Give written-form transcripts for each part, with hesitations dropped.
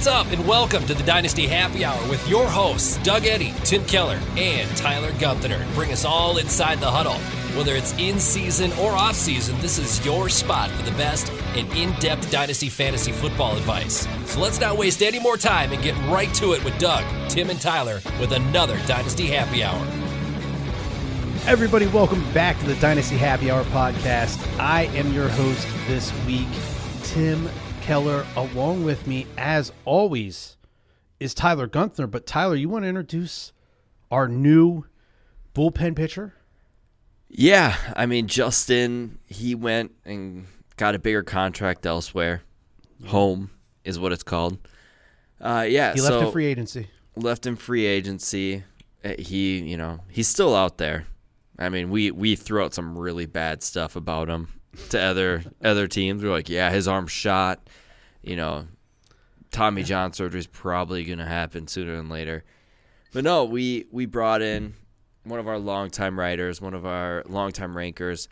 What's up, and welcome to the Dynasty Happy Hour with your hosts, Doug Eddy, Tim Keller, and Tyler Gunther. Bring us all inside the huddle. Whether it's in season or off season, this is your spot for the best and in-depth Dynasty fantasy football advice. So let's not waste any more time and get right to it with Doug, Tim, and Tyler with another Dynasty Happy Hour. Everybody, welcome back to the Dynasty Happy Hour podcast. I am your host this week, Tim Keller. Along with me, as always, is Tyler Gunther. But Tyler, you want to introduce our new bullpen pitcher? Yeah, I mean, Justin, he went and got a bigger contract elsewhere. Home is what it's called. He left in free agency. Left in free agency. He's still out there. I mean, we threw out some really bad stuff about him to other teams. We're like, yeah, his arm's shot. Tommy John surgery is probably going to happen sooner than later. But no, we brought in one of our longtime writers, one of our longtime rankers.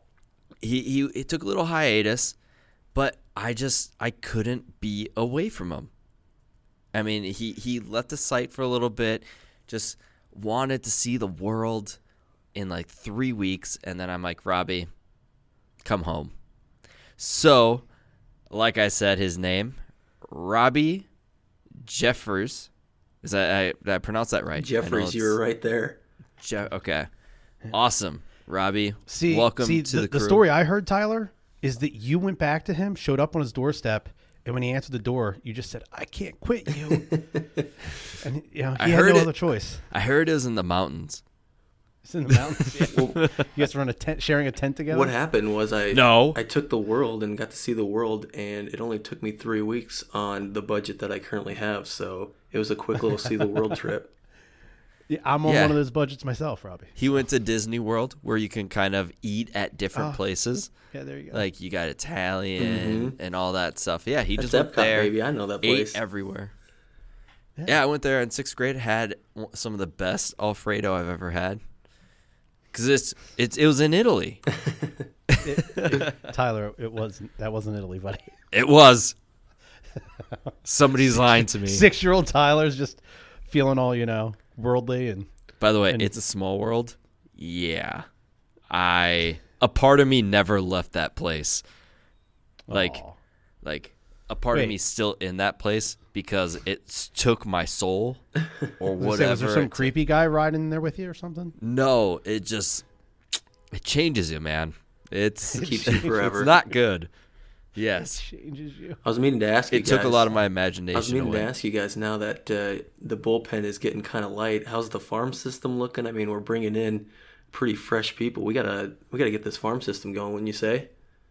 He took a little hiatus, but I couldn't be away from him. I mean, he left the site for a little bit, just wanted to see the world in like 3 weeks, and then I'm like, Robbie, come home. So, like I said, his name, Robbie Jeffers. Did I pronounce that right? Jeffers, you were right there. Okay. Awesome. Robbie, welcome to the crew. The story I heard, Tyler, is that you went back to him, showed up on his doorstep, and when he answered the door, you just said, I can't quit you. And he had no other choice. I heard it was in the mountains. It's in the mountains. Yeah. You guys run a tent, sharing a tent together? What happened was I took the world and got to see the world, and it only took me 3 weeks on the budget that I currently have. So it was a quick little see the world trip. Yeah, I'm on one of those budgets myself, Robbie. He went to Disney World, where you can kind of eat at different places. Yeah, there you go. Like you got Italian and all that stuff. Yeah, That's just went Epcot, there. baby. I know that place. Ate everywhere. Yeah, I went there in 6th grade. Had some of the best Alfredo I've ever had. Because it was in Italy. Tyler, that wasn't Italy, buddy. It was. Somebody's lying to me. 6-year-old Tyler's just feeling all, worldly. And by the way, it's a small world. Yeah. A part of me never left that place. Like a part of me still in that place because it took my soul or whatever. Was there some creepy guy riding there with you or something? No, it changes you, man. It keeps you forever. It's not good. Yes. It changes you. I was meaning to ask you guys. It took a lot of my imagination. I was meaning away. to ask you guys now that the bullpen is getting kind of light. How's the farm system looking? I mean, we're bringing in pretty fresh people. We gotta get this farm system going, wouldn't you say?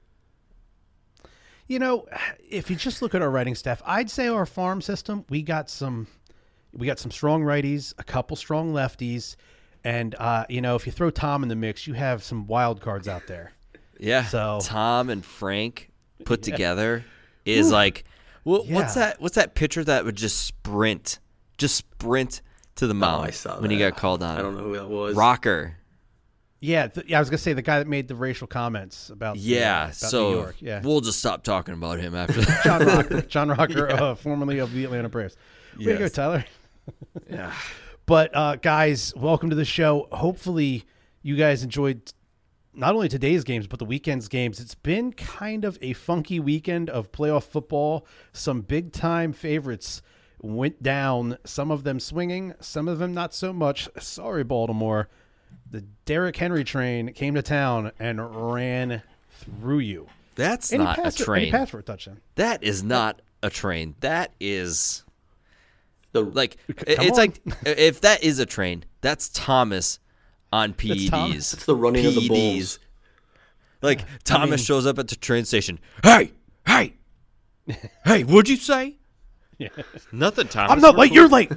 If you just look at our writing staff, I'd say our farm system, we got some strong righties, a couple strong lefties, and if you throw Tom in the mix, you have some wild cards out there. Yeah. So Tom and Frank put together is like, what's that pitcher that would just sprint to the mound I saw when that. he got called on? I don't know who that was. Rocker. Yeah, I was gonna say the guy that made the racial comments about New York. Yeah, we'll just stop talking about him after that. John Rocker, formerly of the Atlanta Braves. Way to go, Tyler. Yeah. But guys, welcome to the show. Hopefully, you guys enjoyed not only today's games but the weekend's games. It's been kind of a funky weekend of playoff football. Some big time favorites went down. Some of them swinging, some of them not so much. Sorry, Baltimore. The Derrick Henry train came to town and ran through you. That's not a train. Any pass for a touchdown. That is not a train. That is Come it's on. like if that is a train, that's Thomas on PEDs. It's the running of the bulls. Like Thomas shows up at the train station. Hey, what'd you say? Yeah. Nothing, Thomas. I'm not late. You're late.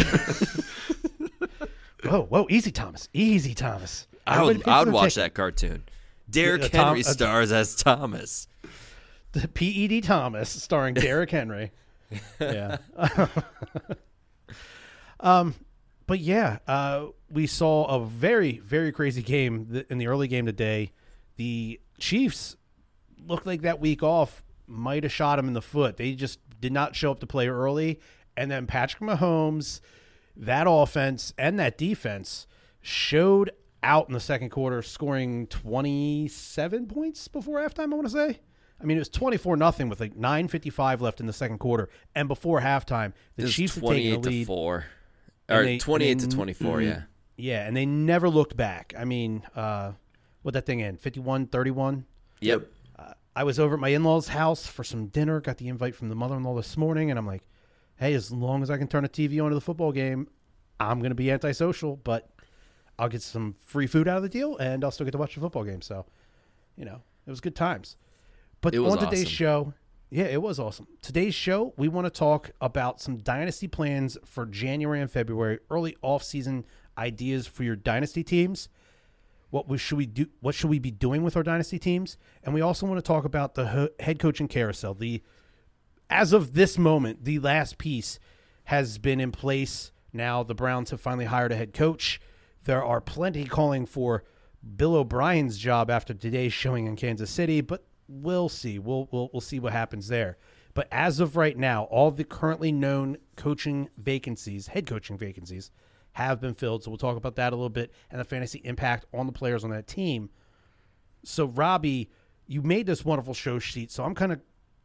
Whoa, easy, Thomas. Easy, Thomas. I would watch that cartoon. Derrick Henry stars as Thomas. The PED Thomas, starring Derrick Henry. Yeah. But yeah, we saw a very, very crazy game in the early game today. The Chiefs looked like that week off might have shot him in the foot. They just did not show up to play early. And then Patrick Mahomes, that offense and that defense showed out in the second quarter, scoring 27 points before halftime, I want to say. I mean, it was 24-0 with like 9:55 left in the second quarter. And before halftime, the Chiefs had taken the lead. 28-4. Or 28-24, yeah. Yeah, and they never looked back. I mean, what'd that thing end? 51-31? Yep. I was over at my in-laws' house for some dinner, got the invite from the mother-in-law this morning, and I'm like, hey, as long as I can turn a TV on to the football game, I'm going to be antisocial, but I'll get some free food out of the deal, and I'll still get to watch the football game. So, it was good times. But on today's show, yeah, it was awesome. Today's show, we want to talk about some dynasty plans for January and February, early off-season ideas for your dynasty teams. What should we do? What should we be doing with our dynasty teams? And we also want to talk about the head coaching carousel. As of this moment, the last piece has been in place. Now the Browns have finally hired a head coach. There are plenty calling for Bill O'Brien's job after today's showing in Kansas City, but we'll see. We'll see what happens there. But as of right now, all the currently known coaching vacancies, head coaching vacancies, have been filled. So we'll talk about that a little bit and the fantasy impact on the players on that team. So Robbie, you made this wonderful show sheet. So I'm gonna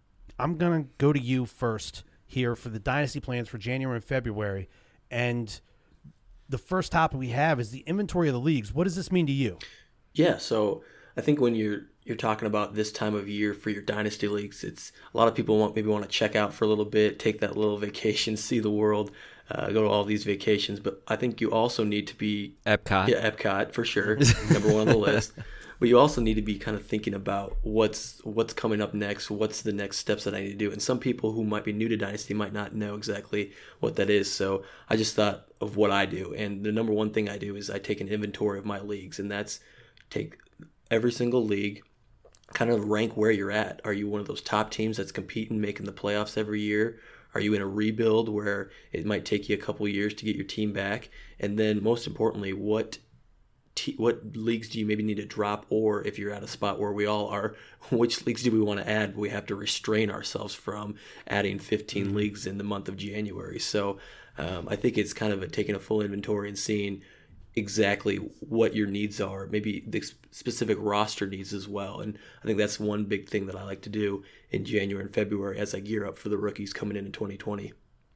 go to you first here for the dynasty plans for January and February. And the first topic we have is the inventory of the leagues. What does this mean to you? Yeah, so I think when you're talking about this time of year for your dynasty leagues, it's a lot of people want to check out for a little bit, take that little vacation, see the world, go to all these vacations. But I think you also need to be Epcot. Yeah, Epcot for sure, number one on the list. But you also need to be kind of thinking about what's coming up next, what's the next steps that I need to do. And some people who might be new to Dynasty might not know exactly what that is. So I just thought of what I do. And the number one thing I do is I take an inventory of my leagues, and that's take every single league, kind of rank where you're at. Are you one of those top teams that's competing, making the playoffs every year? Are you in a rebuild where it might take you a couple years to get your team back? And then most importantly, what leagues do you maybe need to drop? Or if you're at a spot where we all are, which leagues do we want to add? We have to restrain ourselves from adding 15 leagues in the month of January. So I think it's kind of taking a full inventory and seeing exactly what your needs are, maybe the specific roster needs as well. And I think that's one big thing that I like to do in January and February as I gear up for the rookies coming in 2020.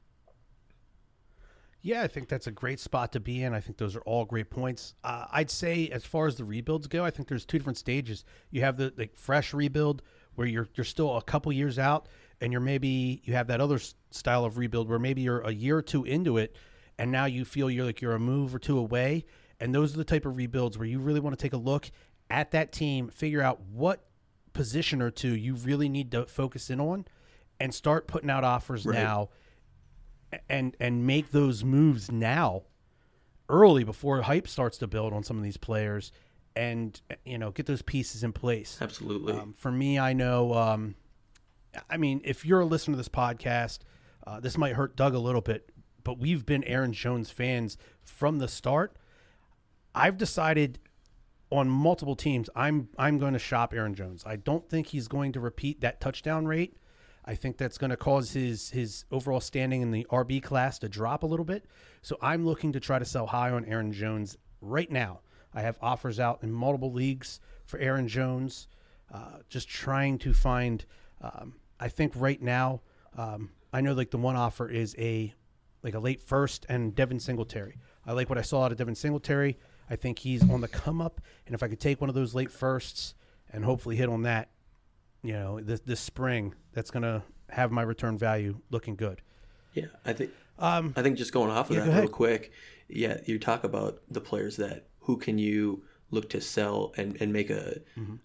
Yeah, I think that's a great spot to be in. I think those are all great points. I'd say as far as the rebuilds go, I think there's two different stages. You have the fresh rebuild where you're still a couple years out, and you have that other style of rebuild where maybe you're a year or two into it, and now you feel you're a move or two away. And those are the type of rebuilds where you really want to take a look at that team, figure out what position or two you really need to focus in on, and start putting out offers now, and make those moves now, early, before hype starts to build on some of these players, and get those pieces in place. Absolutely. For me, I know. If you're a listener to this podcast, this might hurt Doug a little bit, but we've been Aaron Jones fans from the start. I've decided on multiple teams I'm going to shop Aaron Jones. I don't think he's going to repeat that touchdown rate. I think that's going to cause his overall standing in the RB class to drop a little bit. So I'm looking to try to sell high on Aaron Jones right now. I have offers out in multiple leagues for Aaron Jones. Just trying to find. I think right now, I know the one offer is a late first and Devin Singletary. I like what I saw out of Devin Singletary. I think he's on the come up, and if I could take one of those late firsts and hopefully hit on that, this spring, that's going to have my return value looking good. Yeah, I think just going off of that real quick, yeah, you talk about the players that who can you look to sell and make a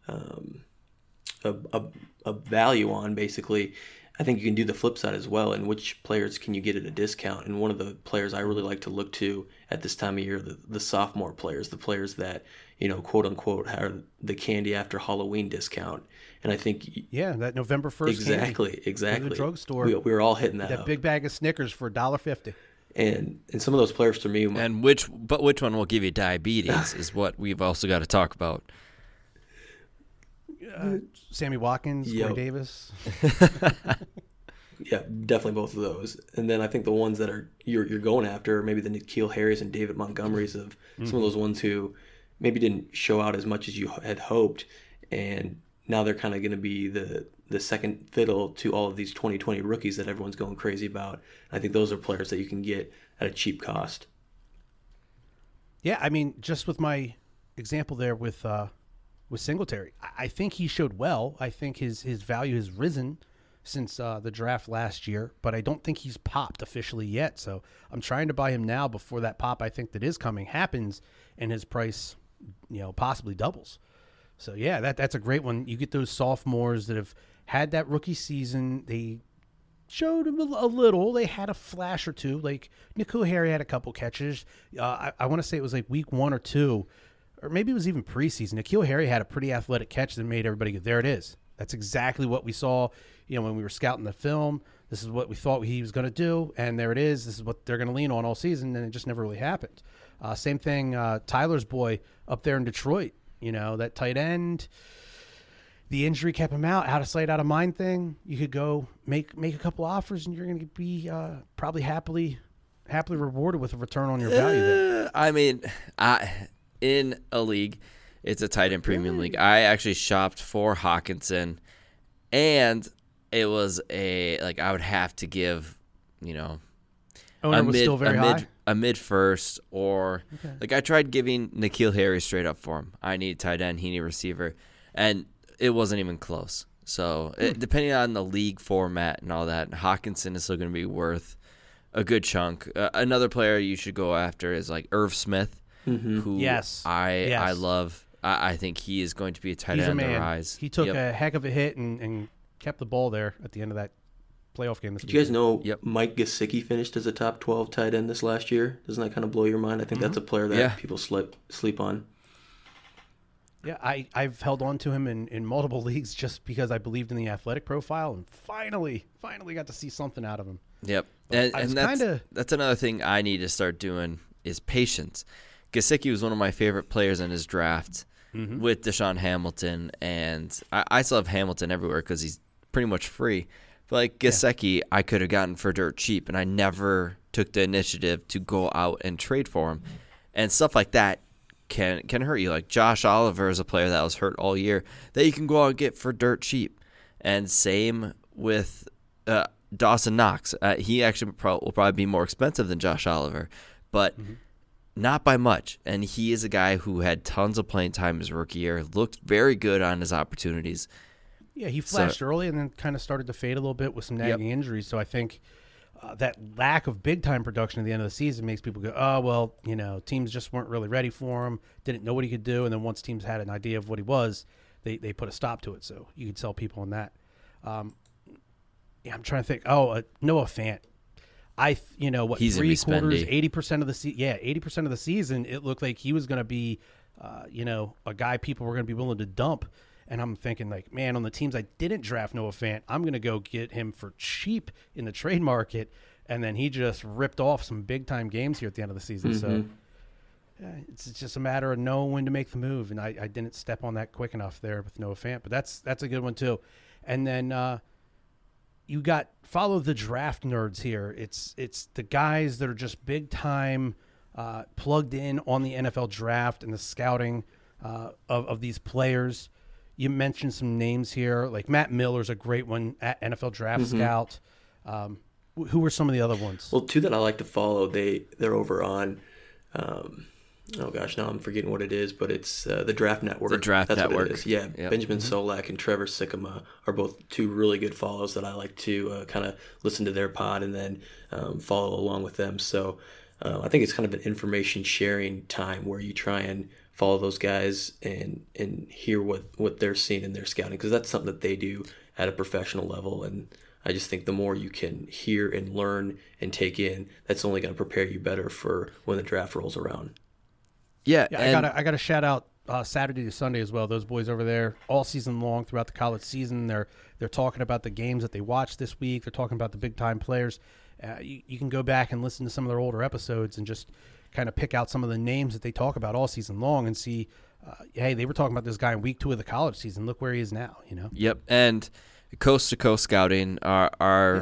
value on, basically. I think you can do the flip side as well, and which players can you get at a discount. And one of the players I really like to look to at this time of year, the sophomore players, the players that, quote unquote, are the candy after Halloween discount. And I think that November 1st exactly the drugstore, we were all hitting that big bag of Snickers for $1.50. And some of those players for me, which one will give you diabetes is what we've also got to talk about. Sammy Watkins, Corey Davis. Yeah, definitely both of those. And then I think the ones that are you're going after are maybe the N'Keal Harris and David Montgomerys of some of those ones who maybe didn't show out as much as you had hoped, and now they're kind of going to be the second fiddle to all of these 2020 rookies that everyone's going crazy about. I think those are players that you can get at a cheap cost. Yeah, I mean, just with my example there with Singletary, I think he showed well. I think his value has risen since the draft last year, but I don't think he's popped officially yet. So I'm trying to buy him now before that pop I think that is coming happens and his price, possibly doubles. So yeah, that's a great one. You get those sophomores that have had that rookie season. They showed him a little. They had a flash or two. Like N'Keal Harry had a couple catches. I want to say it was like week 1 or 2, or maybe it was even preseason. N'Keal Harry had a pretty athletic catch that made everybody go, there it is. That's exactly what we saw, when we were scouting the film. This is what we thought he was going to do, and there it is. This is what they're going to lean on all season, and it just never really happened. Same thing, Tyler's boy up there in Detroit. That tight end, the injury kept him out of sight, out of mind thing. You could go make a couple offers, and you're going to be probably happily rewarded with a return on your value there. I mean, in a league, it's a tight end premium league. I actually shopped for Hawkinson, and it was I would have to give, Owner was still very high? A mid first, or I tried giving N'Keal Harry straight up for him. I need tight end, he need receiver, and it wasn't even close. So depending on the league format and all that, Hawkinson is still going to be worth a good chunk. Another player you should go after is like Irv Smith, who I love. I think he is going to be a tight end on the rise. He took a heck of a hit and kept the ball there at the end of that playoff game. Did you guys know Mike Gesicki finished as a top 12 tight end this last year? Doesn't that kind of blow your mind? I think that's a player that people sleep on. Yeah, I've held on to him in multiple leagues just because I believed in the athletic profile, and finally got to see something out of him. Yep, and that's another thing I need to start doing is patience. Gesicki was one of my favorite players in his draft with Deshaun Hamilton, and I still have Hamilton everywhere because he's pretty much free. But like Gesicki, I could have gotten for dirt cheap, and I never took the initiative to go out and trade for him. And stuff like that can hurt you. Like Josh Oliver is a player that was hurt all year that you can go out and get for dirt cheap. And same with Dawson Knox. He actually will probably be more expensive than Josh Oliver, but not by much. And he is a guy who had tons of playing time his rookie year, looked very good on his opportunities. Yeah, he flashed early and then kind of started to fade a little bit with some nagging injuries. So I think that lack of big-time production at the end of the season makes people go, oh, well, teams just weren't really ready for him, didn't know what he could do, and then once teams had an idea of what he was, they put a stop to it. So you could sell people on that. I'm trying to think. Noah Fant. He's 3/4, 80% of the 80% of the season, it looked like he was going to be, a guy people were going to be willing to dump. And I'm thinking, like, man, on the teams I didn't draft Noah Fant, I'm going to go get him for cheap in the trade market. And then he just ripped off some big-time games here at the end of the season. So it's just a matter of knowing when to make the move. And I didn't step on that quick enough there with Noah Fant. But that's a good one, too. And then you got follow the draft nerds here. It's the guys that are just big-time plugged in on the NFL draft and the scouting of these players. You mentioned some names here, like Matt Miller's a great one at NFL Draft Scout. Who were some of the other ones? Well, two that I like to follow, they're over on, now I'm forgetting what it is, but it's the Draft Network. The Draft Network. What it is. Yeah, Benjamin Solak and Trevor Sikkema are both two really good follows that I like to kind of listen to their pod and then follow along with them. So I think it's kind of an information sharing time where you try and follow those guys and hear what they're seeing in their scouting, because that's something that they do at a professional level. And I just think the more you can hear and learn and take in, that's only going to prepare you better for when the draft rolls around. Yeah, I got to shout out Saturday to Sunday as well. Those boys over there all season long throughout the college season, they're talking about the games that they watched this week. They're talking about the big time players. You can go back and listen to some of their older episodes and just kind of pick out some of the names that they talk about all season long and see, hey, they were talking about this guy in week 2 of the college season. Look where he is now, Yep, and coast-to-coast scouting are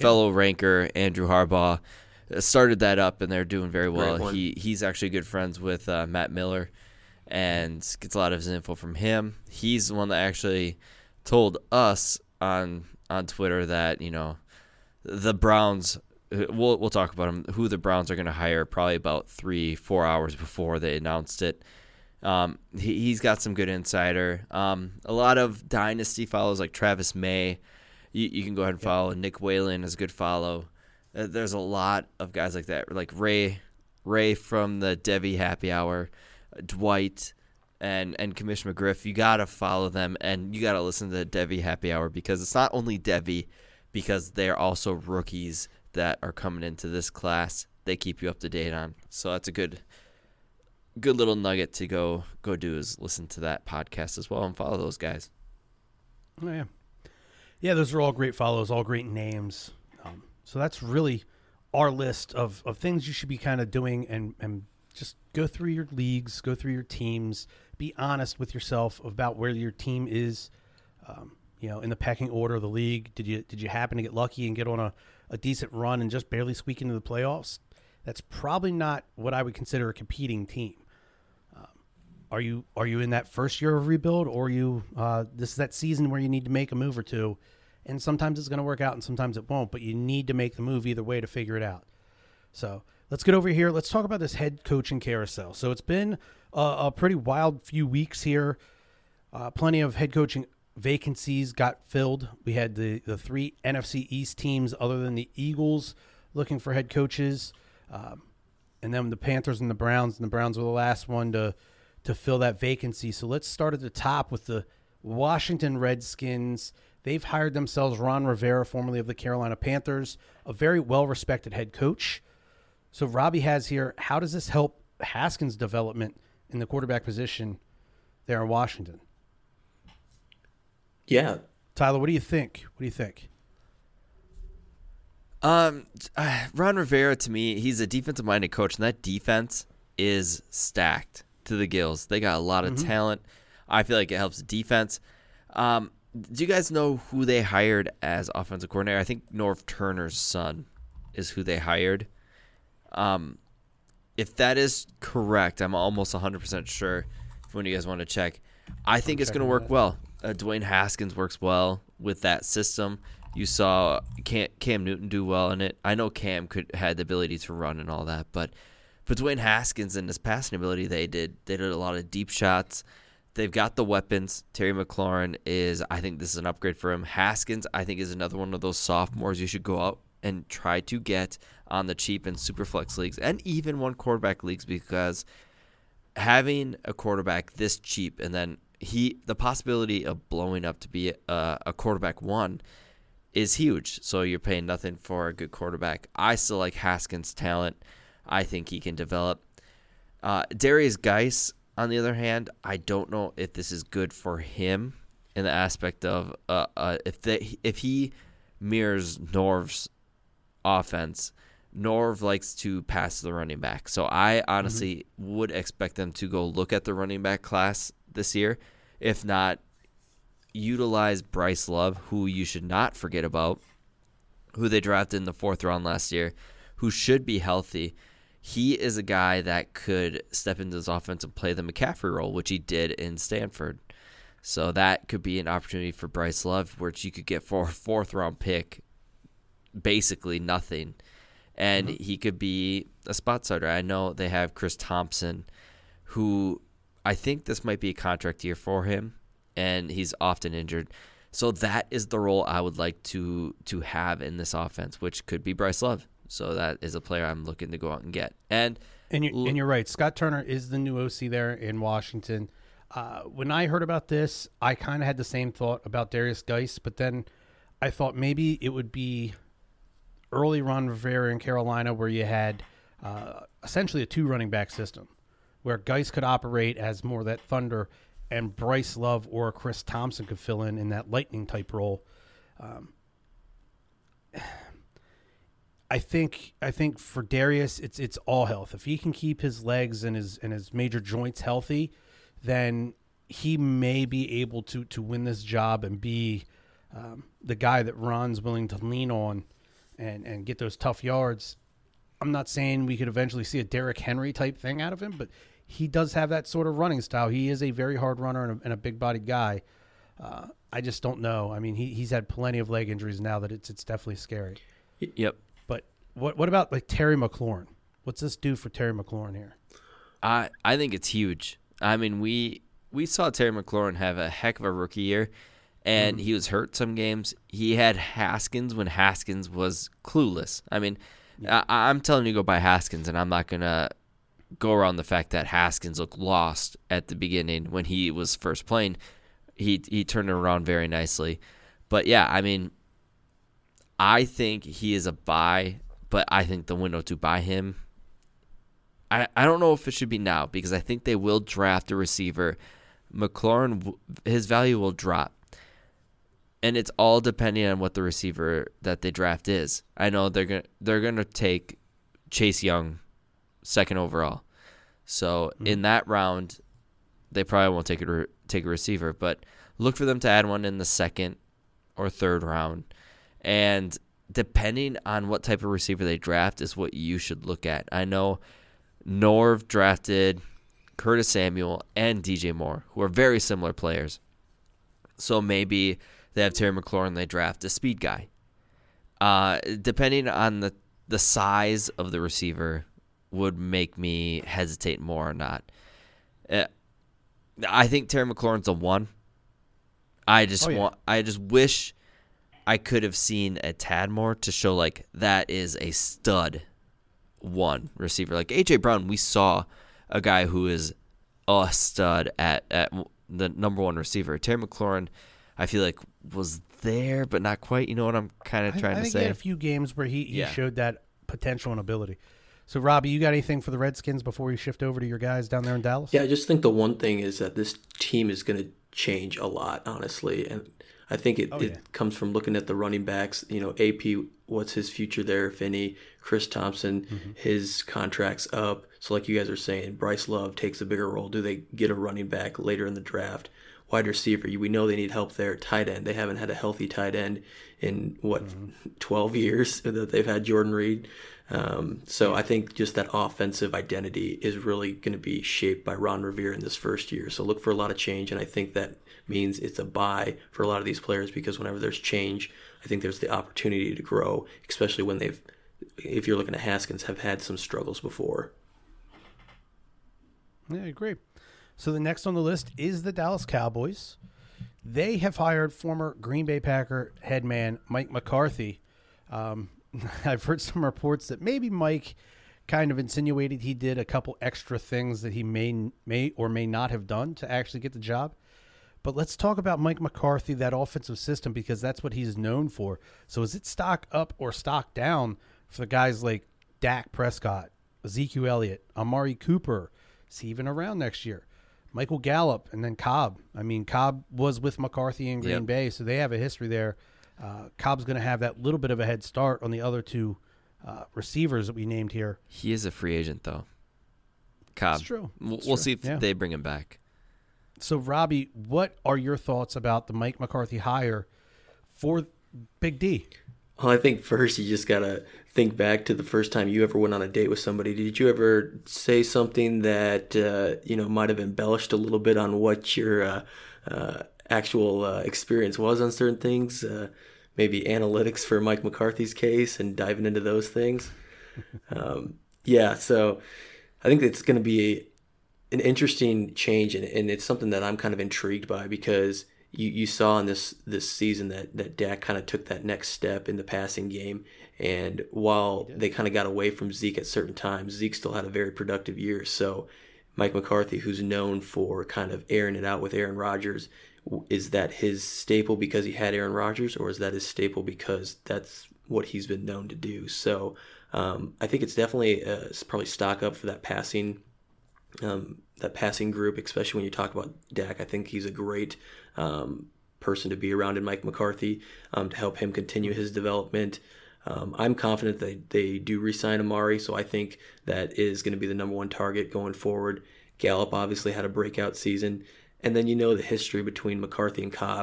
fellow ranker Andrew Harbaugh started that up, and they're doing very well. He's actually good friends with Matt Miller, and gets a lot of his info from him. He's the one that actually told us on Twitter that the Browns. We'll talk about them. Who the Browns are going to hire probably about 3-4 hours before they announced it. He's got some good insider. A lot of dynasty follows like Travis May. You can go ahead and follow. Nick Whalen is a good follow. There's a lot of guys like that, like Ray from the Devy Happy Hour, Dwight, and Commissioner McGriff. You got to follow them, and you got to listen to the Devy Happy Hour, because it's not only Devy, because they're also rookies that are coming into this class. They keep you up to date on. So that's a good little nugget to go do, is listen to that podcast as well and follow those guys. Oh, yeah. Yeah, those are all great follows, all great names. So that's really our list of things you should be kind of doing, and just go through your leagues, go through your teams, be honest with yourself about where your team is, in the pecking order of the league. Did you happen to get lucky and get on a decent run and just barely squeak into the playoffs? That's probably not what I would consider a competing team. Are you in that first year of rebuild, or this is that season where you need to make a move or two, and sometimes it's going to work out and sometimes it won't, but you need to make the move either way to figure it out. So let's get over here. Let's talk about this head coaching carousel. So it's been a pretty wild few weeks here. Plenty of head coaching vacancies got filled. We had the 3 NFC East teams other than the Eagles looking for head coaches. And then the Panthers and the Browns were the last one to fill that vacancy. So let's start at the top with the Washington Redskins. They've hired themselves Ron Rivera, formerly of the Carolina Panthers, a very well-respected head coach. So Robbie has here, how does this help Haskins' development in the quarterback position there in Washington? Yeah. Tyler, what do you think? Ron Rivera, to me, he's a defensive-minded coach, and that defense is stacked to the gills. They got a lot of talent. I feel like it helps the defense. Do you guys know who they hired as offensive coordinator? I think Norv Turner's son is who they hired. If that is correct, I'm almost 100% sure. If one of you guys want to check, I think it's going to work well. Dwayne Haskins works well with that system. You saw Cam Newton do well in it. I know Cam had the ability to run and all that, but Dwayne Haskins and his passing ability, they did a lot of deep shots. They've got the weapons. Terry McLaurin I think this is an upgrade for him. Haskins, I think, is another one of those sophomores you should go out and try to get on the cheap in Superflex leagues and even one quarterback leagues, because having a quarterback this cheap and then the possibility of blowing up to be a quarterback one is huge. So you're paying nothing for a good quarterback. I still like Haskins' talent. I think he can develop. Darius Geis, on the other hand, I don't know if this is good for him in the aspect of if he mirrors Norv's offense. Norv likes to pass the running back. So I honestly would expect them to go look at the running back class this year. If not, utilize Bryce Love, who you should not forget about, who they drafted in the 4th round last year, who should be healthy. He is a guy that could step into this offense and play the McCaffrey role, which he did in Stanford. So that could be an opportunity for Bryce Love, which you could get for a 4th round pick, basically nothing. And he could be a spot starter. I know they have Chris Thompson, who I think this might be a contract year for him, and he's often injured. So that is the role I would like to have in this offense, which could be Bryce Love. So that is a player I'm looking to go out and get. And you're right. Scott Turner is the new OC there in Washington. When I heard about this, I kind of had the same thought about Darius Geis, but then I thought maybe it would be early Ron Rivera in Carolina, where you had essentially a 2 running back system, where Geis could operate as more that thunder, and Bryce Love or Chris Thompson could fill in that lightning type role. I think for Darius, it's all health. If he can keep his legs and his major joints healthy, then he may be able to win this job and be the guy that Ron's willing to lean on and get those tough yards. I'm not saying we could eventually see a Derrick Henry type thing out of him, but he does have that sort of running style. He is a very hard runner and a big-bodied guy. I just don't know. I mean, he's had plenty of leg injuries now that it's definitely scary. Yep. But what about like Terry McLaurin? What's this do for Terry McLaurin here? I think it's huge. I mean, we saw Terry McLaurin have a heck of a rookie year, and he was hurt some games. He had Haskins when Haskins was clueless. I mean, I'm telling you to go buy Haskins, and I'm not going to go around the fact that Haskins looked lost at the beginning when he was first playing. He turned it around very nicely. But, yeah, I mean, I think he is a buy, but I think the window to buy him, I don't know if it should be now because I think they will draft a receiver. McLaurin, his value will drop. And it's all depending on what the receiver that they draft is. I know they're gonna take Chase Young second overall. So in that round, they probably won't take a receiver, but look for them to add one in the second or third round. And depending on what type of receiver they draft is what you should look at. I know Norv drafted Curtis Samuel and DJ Moore, who are very similar players. So maybe they have Terry McLaurin, they draft a speed guy. Depending on the size of the receiver would make me hesitate more or not. I think Terry McLaurin's a 1. I just wish I could have seen a tad more to show like that is a stud 1 receiver. Like A.J. Brown, we saw a guy who is a stud at the number 1 receiver. Terry McLaurin, I feel like was there, but not quite. You know what I'm kind of trying to say? I think he had a few games where he showed that potential and ability. So, Robbie, you got anything for the Redskins before we shift over to your guys down there in Dallas? Yeah, I just think the one thing is that this team is going to change a lot, honestly. And I think it comes from looking at the running backs. You know, AP, what's his future there, if any? Chris Thompson, his contract's up. So like you guys are saying, Bryce Love takes a bigger role. Do they get a running back later in the draft? Wide receiver, we know they need help there. Tight end, they haven't had a healthy tight end in, 12 years that they've had Jordan Reed. So I think just that offensive identity is really going to be shaped by Ron Rivera in this first year. So look for a lot of change, and I think that means it's a buy for a lot of these players because whenever there's change, I think there's the opportunity to grow, especially when if you're looking at Haskins, have had some struggles before. Yeah, I agree. So the next on the list is the Dallas Cowboys. They have hired former Green Bay Packer head man Mike McCarthy. I've heard some reports that maybe Mike kind of insinuated he did a couple extra things that he may or may not have done to actually get the job. But let's talk about Mike McCarthy, that offensive system, because that's what he's known for. So is it stock up or stock down for the guys like Dak Prescott, Ezekiel Elliott, Amari Cooper? Is he even around next year? Michael Gallup, and then Cobb. I mean, Cobb was with McCarthy in Green Bay, so they have a history there. Cobb's going to have that little bit of a head start on the other two receivers that we named here. He is a free agent, though. Cobb. That's true. We'll see if they bring him back. So, Robbie, what are your thoughts about the Mike McCarthy hire for Big D? Well, I think first you just got to think back to the first time you ever went on a date with somebody. Did you ever say something that, might have embellished a little bit on what your actual experience was on certain things? Maybe analytics for Mike McCarthy's case and diving into those things. So I think it's going to be an interesting change, and it's something that I'm kind of intrigued by because you saw in this season that Dak kind of took that next step in the passing game. And while they kind of got away from Zeke at certain times, Zeke still had a very productive year. So Mike McCarthy, who's known for kind of airing it out with Aaron Rodgers, is that his staple because he had Aaron Rodgers, or is that his staple because that's what he's been known to do? So I think it's definitely probably stock up for that passing group, especially when you talk about Dak. I think he's a great person to be around in Mike McCarthy to help him continue his development. I'm confident that they do re-sign Amari, so I think that is going to be the number one target going forward. Gallup obviously had a breakout season. And then the history between McCarthy and Cobb.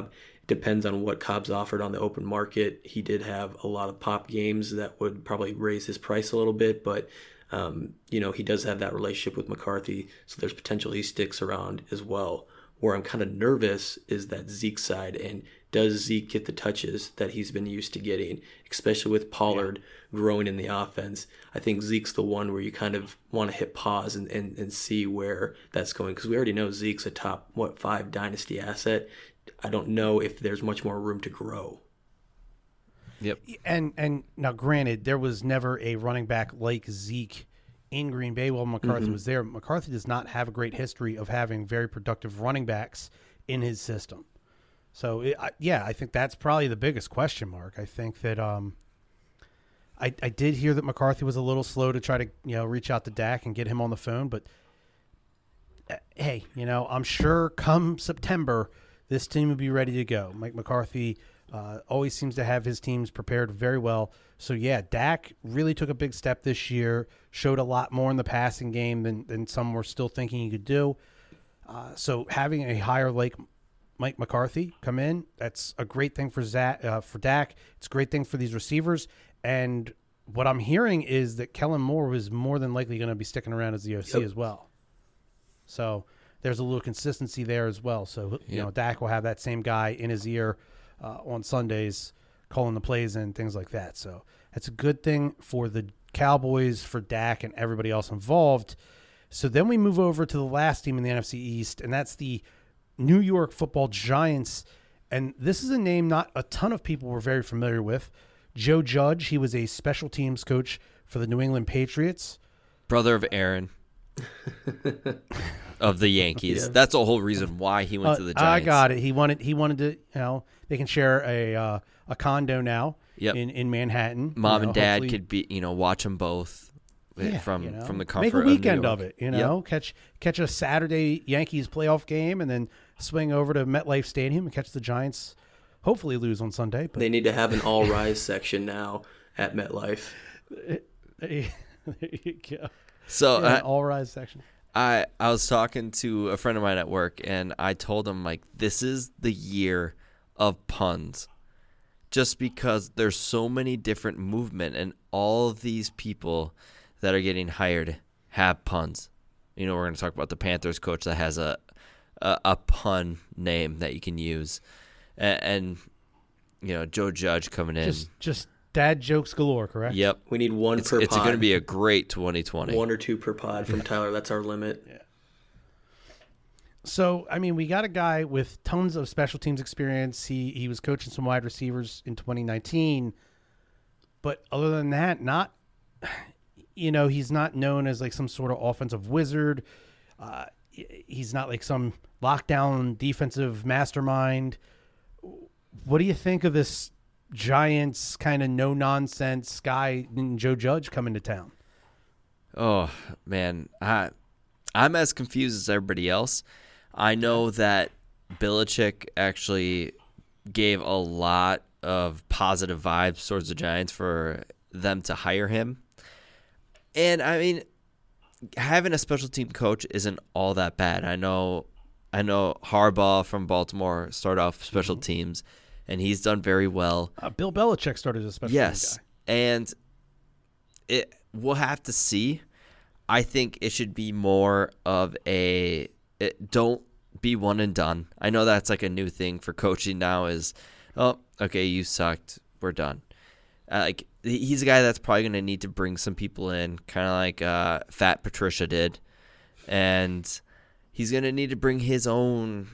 Depends on what Cobb's offered on the open market. He did have a lot of pop games that would probably raise his price a little bit, but he does have that relationship with McCarthy, so there's potential he sticks around as well. Where I'm kind of nervous is that Zeke side, and does Zeke get the touches that he's been used to getting, especially with Pollard growing in the offense? I think Zeke's the one where you kind of want to hit pause and see where that's going, because we already know Zeke's a top, 5 dynasty asset. I don't know if there's much more room to grow. Yep. And now, granted, there was never a running back like Zeke in Green Bay while McCarthy was there. McCarthy does not have a great history of having very productive running backs in his system. So, I think that's probably the biggest question mark. I think that I did hear that McCarthy was a little slow to try to reach out to Dak and get him on the phone. But, hey, I'm sure come September this team will be ready to go. Mike McCarthy always seems to have his teams prepared very well. So, Dak really took a big step this year, showed a lot more in the passing game than some were still thinking he could do. So having a hire like Mike McCarthy come in, that's a great thing for Dak. It's a great thing for these receivers. And what I'm hearing is that Kellen Moore was more than likely going to be sticking around as the OC as well. So there's a little consistency there as well. So, Dak will have that same guy in his ear on Sundays calling the plays and things like that. So that's a good thing for the Cowboys, for Dak, and everybody else involved. So then we move over to the last team in the NFC East, and that's the New York Football Giants. And this is a name not a ton of people were very familiar with. Joe Judge, he was a special teams coach for the New England Patriots. Brother of Aaron. Of the Yankees. Yeah. That's the whole reason why he went to the Giants. I got it. He wanted to, they can share a condo now in Manhattan. Mom and dad could be, watch them both from the comfort make a weekend of New York. Yep. Catch a Saturday Yankees playoff game and then swing over to MetLife Stadium and catch the Giants hopefully lose on Sunday. But they need to have an all rise section now at MetLife. There you go. So all rise section. I was talking to a friend of mine at work, and I told him, this is the year of puns. Just because there's so many different movement, and all of these people that are getting hired have puns. We're going to talk about the Panthers coach that has a pun name that you can use. And Joe Judge coming in. Just dad jokes galore, correct? Yep. We need one per pod. It's going to be a great 2020. 1 or 2 per pod from Tyler. That's our limit. Yeah. So, we got a guy with tons of special teams experience. He was coaching some wide receivers in 2019. But other than that, he's not known as some sort of offensive wizard. He's not like some lockdown defensive mastermind. What do you think of this Giants kind of no-nonsense guy, Joe Judge, coming to town? Oh, man. I'm as confused as everybody else. I know that Belichick actually gave a lot of positive vibes towards the Giants for them to hire him. And, having a special team coach isn't all that bad. I know Harbaugh from Baltimore started off special teams, and he's done very well. Bill Belichick started as a special team guy. And we'll have to see. I think it should be more of don't be one and done. I know that's a new thing for coaching now is, oh, okay, you sucked, we're done. He's a guy that's probably going to need to bring some people in, kind of like Fat Patricia did. And he's going to need to bring his own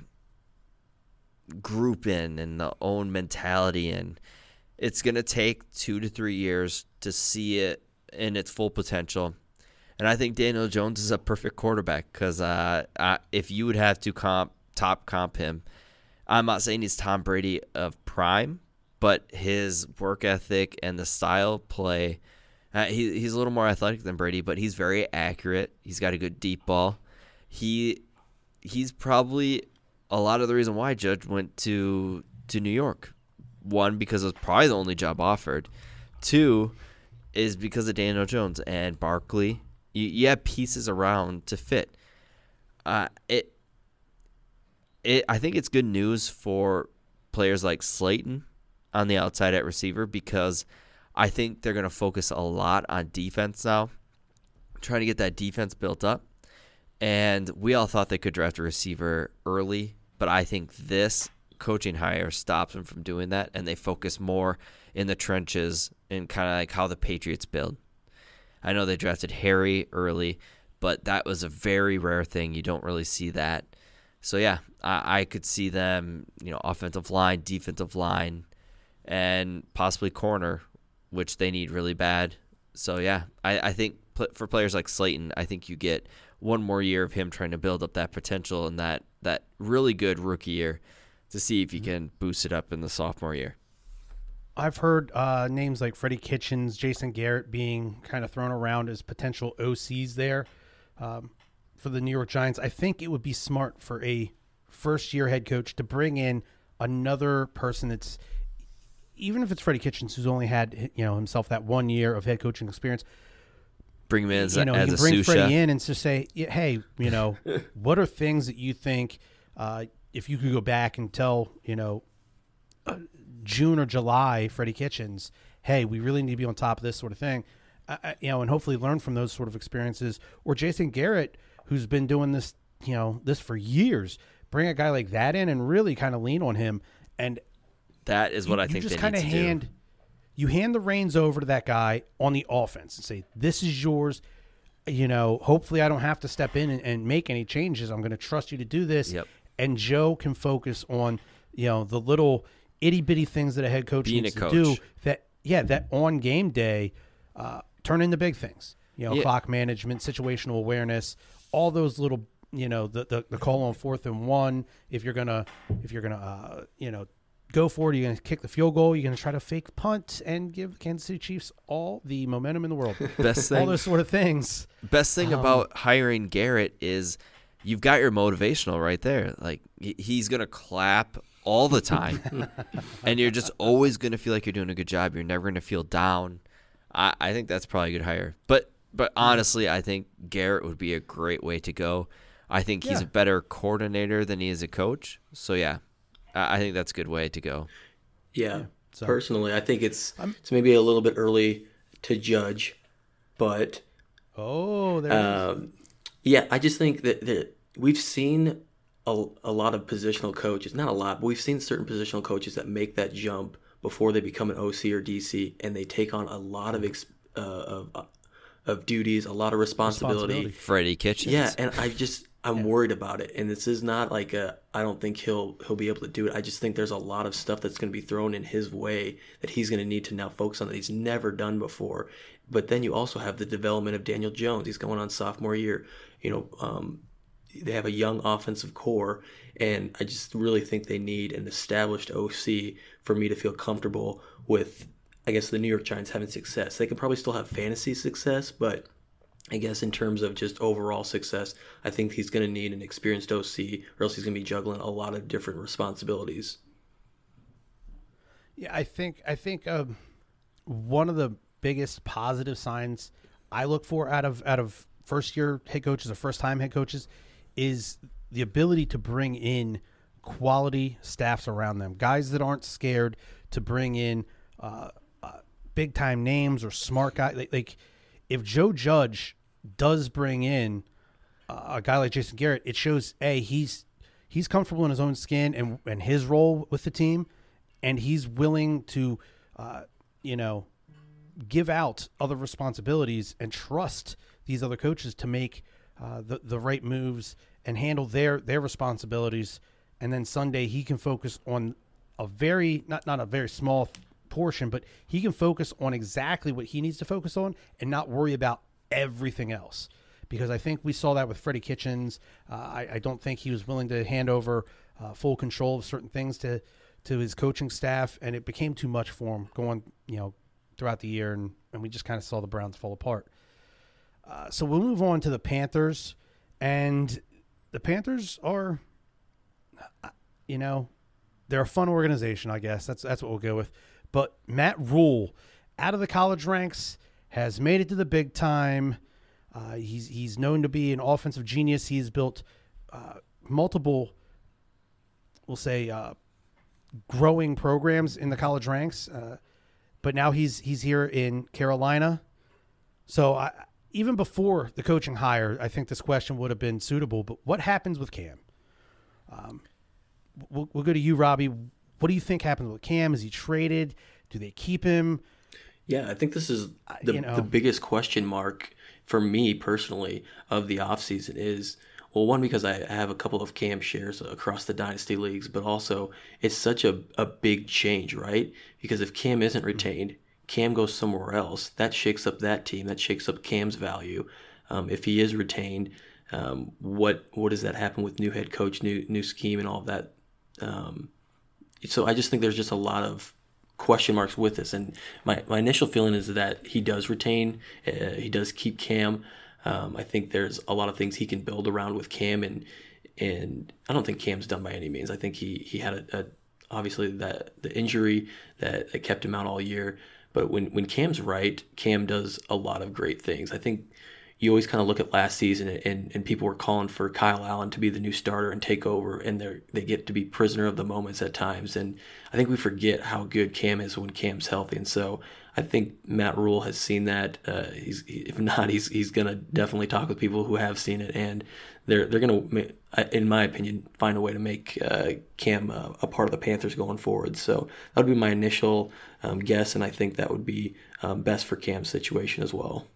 group in and the own mentality in. It's going to take 2 to 3 years to see it in its full potential. And I think Daniel Jones is a perfect quarterback because if you would have to top comp him, I'm not saying he's Tom Brady of prime, but his work ethic and the style of play, he's a little more athletic than Brady, but he's very accurate. He's got a good deep ball. He's probably a lot of the reason why Judge went to New York. 1, because it was probably the only job offered. 2 is because of Daniel Jones and Barkley. You have pieces around to fit. I think it's good news for players like Slayton on the outside at receiver, because I think they're going to focus a lot on defense now, trying to get that defense built up. And we all thought they could draft a receiver early, but I think this coaching hire stops them from doing that, and they focus more in the trenches and kind of like how the Patriots build. I know they drafted Harry early, but that was a very rare thing. You don't really see that. So, yeah, I could see them, offensive line, defensive line, and possibly corner, which they need really bad. So, yeah, I think for players like Slayton, I think you get one more year of him trying to build up that potential and that really good rookie year to see if you can boost it up in the sophomore year. I've heard names like Freddie Kitchens, Jason Garrett being kind of thrown around as potential OCs there for the New York Giants. I think it would be smart for a first-year head coach to bring in another person that's, even if it's Freddie Kitchens, who's only had himself that 1 year of head coaching experience. Bring him in as you can a bring sous Freddie chef. in and just say, hey, what are things that you think if you could go back and tell, June or July, Freddie Kitchens, hey, we really need to be on top of this sort of thing, and hopefully learn from those sort of experiences. Or Jason Garrett, who's been doing this, this for years, bring a guy like that in and really kind of lean on him. And that is what I think they need to do. You hand the reins over to that guy on the offense and say, this is yours. Hopefully I don't have to step in and make any changes. I'm going to trust you to do this. Yep. And Joe can focus on, the little itty bitty things that a head coach needs to do that on game day turn into big things. Clock management, situational awareness, all those little, the call on 4th and 1. If you're gonna go for it, you're gonna kick the field goal, you're gonna try to fake punt and give the Kansas City Chiefs all the momentum in the world. Best thing, all those sort of things. Best thing about hiring Garrett is you've got your motivational right there. Like, he's gonna clap all the time, and you're just always gonna feel like you're doing a good job. You're never gonna feel down. I think that's probably a good hire. But honestly, I think Garrett would be a great way to go. I think he's a better coordinator than he is a coach. So yeah, I think that's a good way to go. Yeah. So, personally, I think it's maybe a little bit early to judge, but yeah, I just think that we've seen a lot of positional coaches, not a lot, but we've seen certain positional coaches that make that jump before they become an OC or DC, and they take on a lot of duties, a lot of responsibility. Freddie Kitchens. Yeah, and I'm worried about it. And this is not like I don't think he'll be able to do it. I just think there's a lot of stuff that's going to be thrown in his way that he's going to need to now focus on that he's never done before. But then you also have the development of Daniel Jones. He's going on sophomore year. They have a young offensive core, and I just really think they need an established OC for me to feel comfortable with, I guess, the New York Giants having success. They could probably still have fantasy success, but I guess in terms of just overall success, I think he's going to need an experienced OC, or else he's going to be juggling a lot of different responsibilities. Yeah, I think one of the biggest positive signs I look for out of first-year head coaches or first-time head coaches is the ability to bring in quality staffs around them, guys that aren't scared to bring in big-time names or smart guys. Like if Joe Judge does bring in a guy like Jason Garrett, it shows he's comfortable in his own skin and his role with the team, and he's willing to give out other responsibilities and trust these other coaches to make the right moves and handle their responsibilities. And then Sunday he can focus on a very not a very small portion, but he can focus on exactly what he needs to focus on and not worry about everything else. Because I think we saw that with Freddie Kitchens. I don't think he was willing to hand over full control of certain things to his coaching staff, and it became too much for him going throughout the year, and we just kind of saw the Browns fall apart. So we'll move on to the Panthers, and the Panthers are, they're a fun organization, I guess. That's what we'll go with. But Matt Rule, out of the college ranks, has made it to the big time. He's known to be an offensive genius. He's built multiple, we'll say, growing programs in the college ranks. But now he's here in Carolina. So even before the coaching hire, I think this question would have been suitable. But what happens with Cam? We'll go to you, Robbie. What do you think happens with Cam? Is he traded? Do they keep him? Yeah, I think this is the biggest question mark for me personally of the offseason is, well, one, because I have a couple of Cam shares across the Dynasty leagues, but also it's such a big change, right? Because if Cam isn't retained, Cam goes somewhere else. That shakes up that team. That shakes up Cam's value. If he is retained, what does that happen with new head coach, new scheme, and all of that? So I just think there's just a lot of question marks with this. And my initial feeling is that he does retain. He does keep Cam. I think there's a lot of things he can build around with Cam, and I don't think Cam's done by any means. I think he had obviously the injury that kept him out all year. But when Cam's right, Cam does a lot of great things. I think you always kind of look at last season and people were calling for Kyle Allen to be the new starter and take over, and they get to be prisoner of the moments at times. And I think we forget how good Cam is when Cam's healthy. And so I think Matt Rule has seen that. If not, he's going to definitely talk with people who have seen it, and they're going to, in my opinion, find a way to make Cam a part of the Panthers going forward. So that would be my initial guess, and I think that would be best for Cam's situation as well.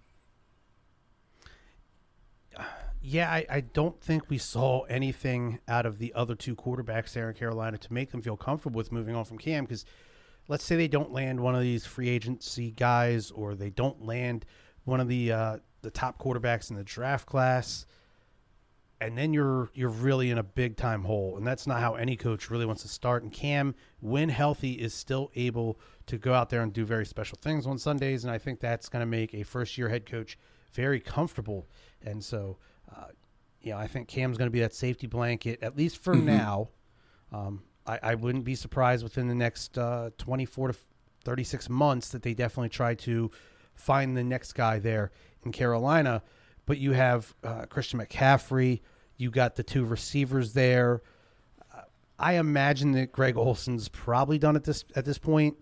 Yeah, I don't think we saw anything out of the other two quarterbacks there in Carolina to make them feel comfortable with moving on from Cam, because let's say they don't land one of these free agency guys, or they don't land one of the top quarterbacks in the draft class, and then you're really in a big time hole, and that's not how any coach really wants to start. And Cam, when healthy, is still able to go out there and do very special things on Sundays, and I think that's going to make a first-year head coach very comfortable. And so, I think Cam's going to be that safety blanket, at least for now. I wouldn't be surprised within the next 24 to 36 months that they definitely try to find the next guy there in Carolina. But you have Christian McCaffrey. You got the two receivers there. I imagine that Greg Olson's probably done at this point.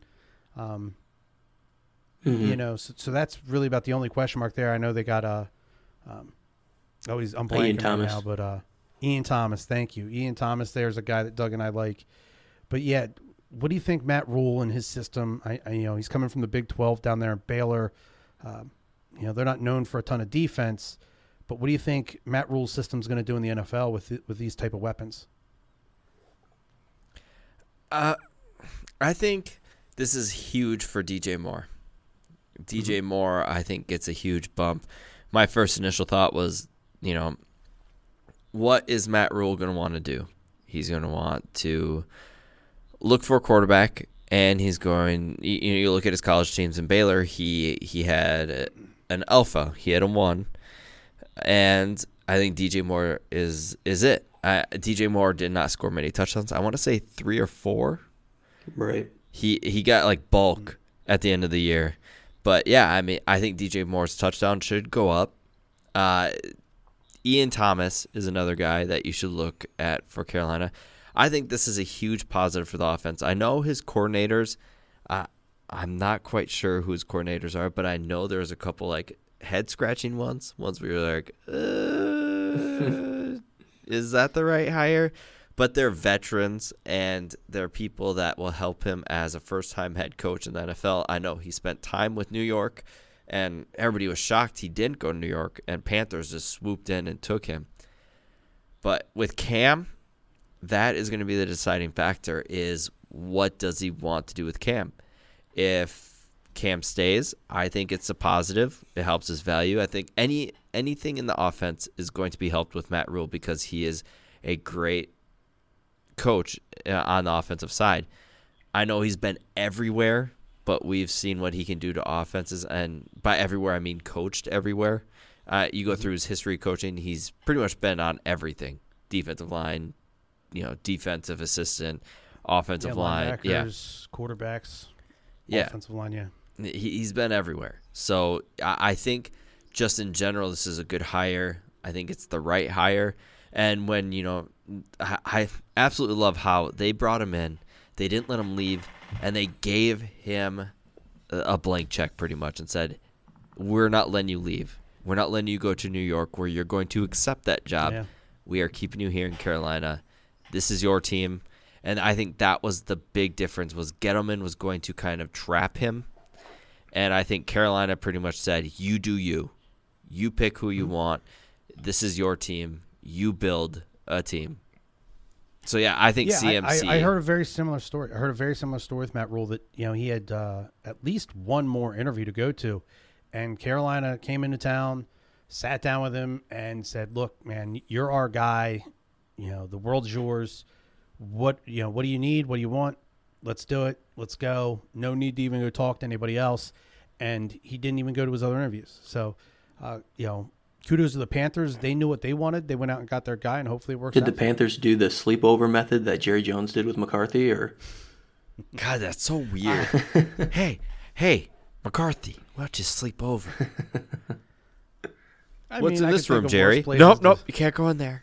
So that's really about the only question mark there. I know they got I'm blanking right now, but Ian Thomas, thank you. Ian Thomas there's a guy that Doug and I like. But yeah, what do you think Matt Rule and his system, he's coming from the Big 12 down there in Baylor. They're not known for a ton of defense, but what do you think Matt Rule's system is going to do in the NFL with these type of weapons? I think this is huge for DJ Moore. DJ Moore, I think, gets a huge bump. My first initial thought was, what is Matt Rule going to want to do? He's going to want to look for a quarterback, and he's going. You look at his college teams in Baylor. He had an alpha. He had a 1, and I think DJ Moore is it. DJ Moore did not score many touchdowns. I want to say 3 or 4. Right. He got like bulk at the end of the year. But, yeah, I think DJ Moore's touchdown should go up. Ian Thomas is another guy that you should look at for Carolina. I think this is a huge positive for the offense. I know his coordinators, I'm not quite sure who his coordinators are, but I know there's a couple, like, head-scratching ones. Ones where you're like, is that the right hire? But they're veterans, and they're people that will help him as a first-time head coach in the NFL. I know he spent time with New York, and everybody was shocked he didn't go to New York, and Panthers just swooped in and took him. But with Cam, that is going to be the deciding factor, is what does he want to do with Cam? If Cam stays, I think it's a positive. It helps his value. I think anything in the offense is going to be helped with Matt Rule, because he is a great coach on the offensive side. I know he's been everywhere, but we've seen what he can do to offenses, and by everywhere I mean coached everywhere. You go through his history coaching, he's pretty much been on everything. Defensive line, defensive assistant, offensive line, quarterbacks, offensive line, He's been everywhere. So I think just in general, this is a good hire. I think it's the right hire. And when, I absolutely love how they brought him in. They didn't let him leave, and they gave him a blank check pretty much and said, we're not letting you leave. We're not letting you go to New York where you're going to accept that job. Yeah. We are keeping you here in Carolina. This is your team. And I think that was the big difference, was Gettleman was going to kind of trap him. And I think Carolina pretty much said, you do you. You pick who you want. This is your team. You build a team. So, yeah, I think CMC. I heard a very similar story. I heard a very similar story with Matt Rule that, he had at least one more interview to go to. And Carolina came into town, sat down with him, and said, look, man, you're our guy. The world's yours. What do you need? What do you want? Let's do it. Let's go. No need to even go talk to anybody else. And he didn't even go to his other interviews. So, kudos to the Panthers. They knew what they wanted. They went out and got their guy, and hopefully it works out. Did the Panthers do the sleepover method that Jerry Jones did with McCarthy? Or God, that's so weird. Hey, McCarthy, why don't you sleep over? What's in this room, Jerry? Nope, you can't go in there.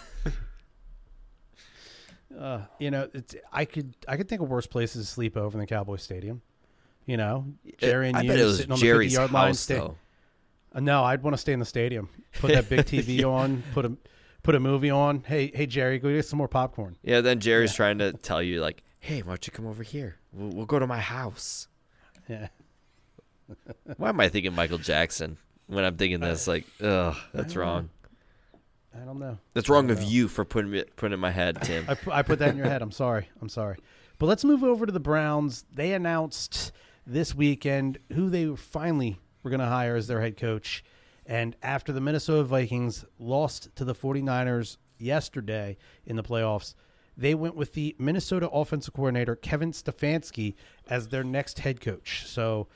I could think of worse places to sleep over than Cowboy Stadium. Jerry and I you bet it was sitting on Jerry's the 50-yard line. house, though. No, I'd want to stay in the stadium. Put that big TV on. Put a movie on. Hey, Jerry, go get some more popcorn. Yeah, then Jerry's trying to tell you, like, hey, why don't you come over here? We'll go to my house. Yeah. Why am I thinking Michael Jackson when I'm thinking this? Like, ugh, that's wrong. I don't know. That's wrong of you for putting it in my head, Tim. I put that in your head. I'm sorry. But let's move over to the Browns. They announced this weekend who they finally were going to hire as their head coach. And after the Minnesota Vikings lost to the 49ers yesterday in the playoffs, they went with the Minnesota offensive coordinator, Kevin Stefanski, as their next head coach. So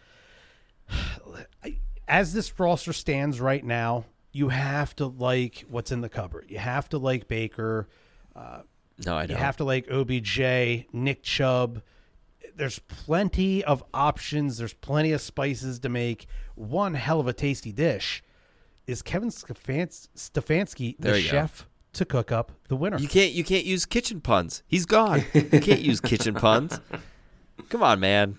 as this roster stands right now, you have to like what's in the cupboard. You have to like Baker. No, I don't. You have to like OBJ, Nick Chubb. There's plenty of options. There's plenty of spices to make one hell of a tasty dish. Is Kevin Stefanski the chef to cook up the winner? You can't use kitchen puns. He's gone. You can't use kitchen puns. Come on, man.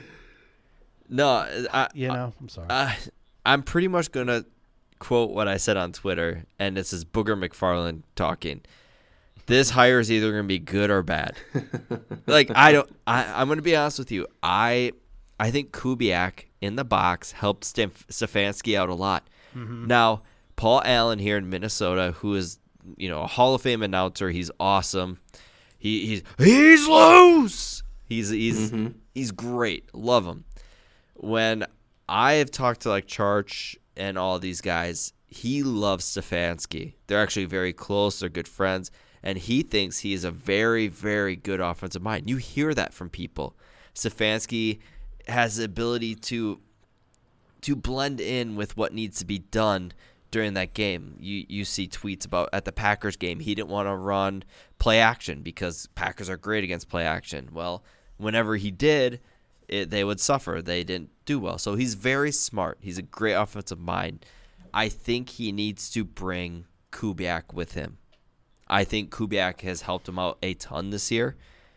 No, I'm sorry. I'm pretty much gonna quote what I said on Twitter, and this is Booger McFarland talking. This hire is either going to be good or bad. Like, I'm going to be honest with you. I think Kubiak in the box helped Stefanski out a lot. Mm-hmm. Now, Paul Allen here in Minnesota, who is, a Hall of Fame announcer, he's awesome. He's loose. He's great. Love him. When I have talked to like Charch and all these guys, he loves Stefanski. They're actually very close. They're good friends. And he thinks he is a very, very good offensive mind. You hear that from people. Stefanski has the ability to blend in with what needs to be done during that game. You see tweets about at the Packers game, he didn't want to run play action because Packers are great against play action. Well, whenever he did, they would suffer. They didn't do well. So he's very smart. He's a great offensive mind. I think he needs to bring Kubiak with him. I think Kubiak has helped him out a ton this year.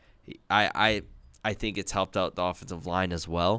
I think it's helped out the offensive line as well.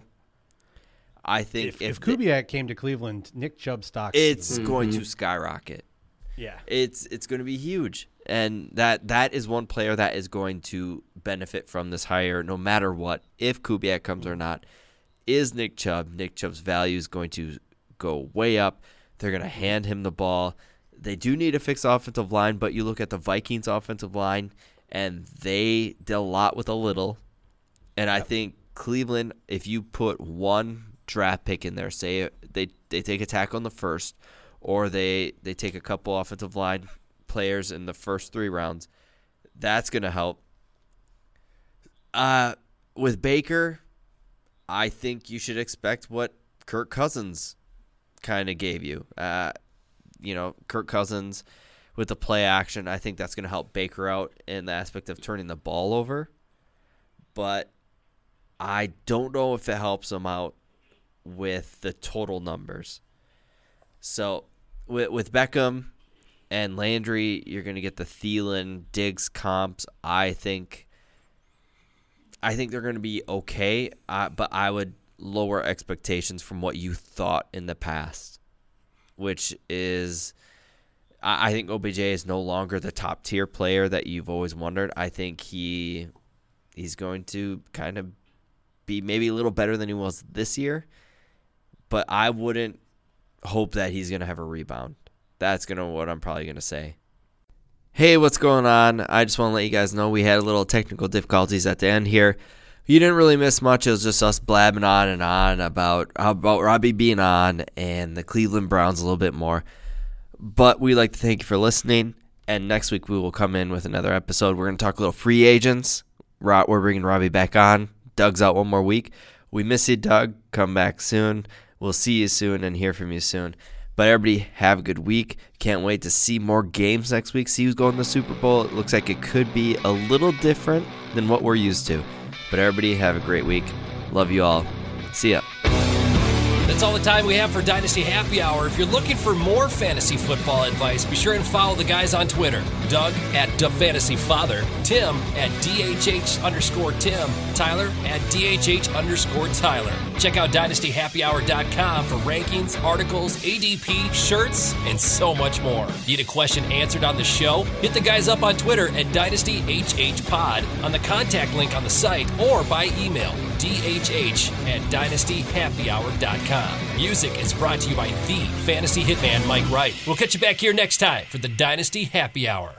I think if Kubiak came to Cleveland, Nick Chubb stock, it's going to skyrocket. Yeah, it's going to be huge, and that is one player that is going to benefit from this hire, no matter what. If Kubiak comes or not, is Nick Chubb. Nick Chubb's value is going to go way up. They're going to hand him the ball. They do need to fix the offensive line, but you look at the Vikings offensive line, and they did a lot with a little. And I think Cleveland, if you put one draft pick in there, say they take a tackle in the first, or they take a couple offensive line players in the first 3 rounds, that's going to help. With Baker, I think you should expect what Kirk Cousins kind of gave you. Kirk Cousins with the play action, I think that's going to help Baker out in the aspect of turning the ball over. But I don't know if it helps him out with the total numbers. So with Beckham and Landry, you're going to get the Thielen, Diggs comps. I think I think they're going to be okay, but I would lower expectations from what you thought in the past, which is I think OBJ is no longer the top-tier player that you've always wondered. I think he's going to kind of be maybe a little better than he was this year, but I wouldn't hope that he's going to have a rebound. That's what I'm probably going to say. Hey, what's going on? I just want to let you guys know we had a little technical difficulties at the end here. You didn't really miss much. It was just us blabbing on and on about Robbie being on and the Cleveland Browns a little bit more. But we'd like to thank you for listening. And next week we will come in with another episode. We're going to talk a little free agents. We're bringing Robbie back on. Doug's out one more week. We miss you, Doug. Come back soon. We'll see you soon and hear from you soon. But everybody have a good week. Can't wait to see more games next week. See who's going to the Super Bowl. It looks like it could be a little different than what we're used to. But everybody have a great week. Love you all. See ya. That's all the time we have for Dynasty Happy Hour. If you're looking for more fantasy football advice, be sure and follow the guys on Twitter. Doug at DaFantasyFather, Tim at DHH_Tim, Tyler at DHH_Tyler. Check out DynastyHappyHour.com for rankings, articles, ADP, shirts, and so much more. Need a question answered on the show? Hit the guys up on Twitter at DynastyHHPod, on the contact link on the site, or by email, DHH@DynastyHappyHour.com. Music is brought to you by the Fantasy Hitman Mike Wright. We'll catch you back here next time for the Dynasty Happy Hour.